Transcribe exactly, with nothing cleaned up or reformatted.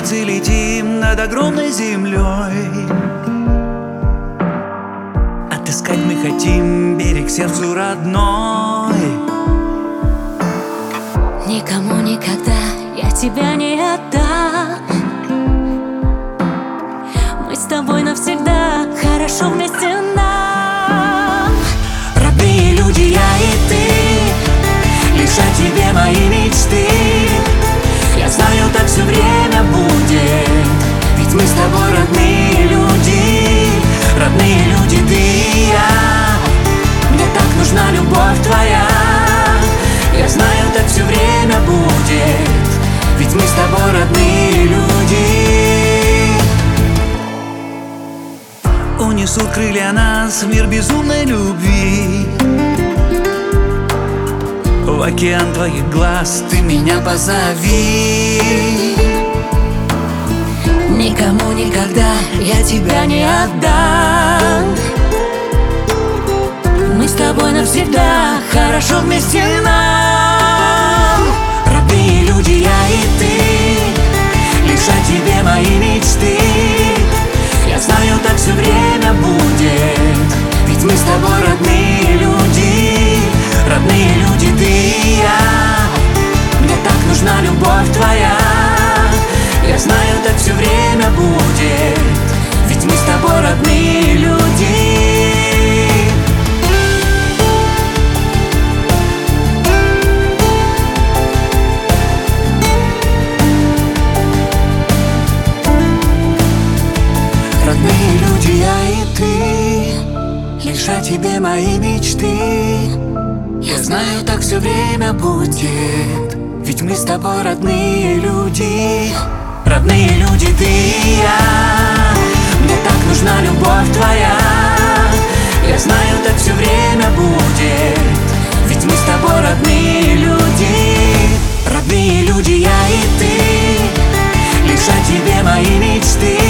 птицы летим над огромной землей. Отыскать мы хотим берег сердцу родной. Никому никогда я тебя не отдам. Мы с тобой навсегда, хорошо вместе нам. Родные люди, я и ты, лишь о тебе мои мечты. Я знаю, так все время будет, ведь мы с тобой родные люди. Родные люди, ты и я, мне так нужна любовь твоя. Я знаю, так все время будет, ведь мы с тобой родные люди. Унесут крылья нас в мир безумной любви. В океан твоих глаз ты меня позови. Никому никогда я тебя не отдам. Мы с тобой навсегда, хорошо вместе нам. Родные люди, я и ты, лишь о тебе мои мечты. Я знаю, так все время будет, ведь мы с тобой родные люди. Родные люди, ты и я, мне так нужна любовь твоя. Я знаю, так все время будет, ведь мы с тобой родные люди. Родные люди, я и ты, лишь о тебе мои мечты. Я знаю, так все время будет, ведь мы с тобой родные люди. Родные люди, ты и я, мне так нужна любовь твоя. Я знаю, так все время будет, ведь мы с тобой родные люди. Родные люди, я и ты, лишь о тебе мои мечты.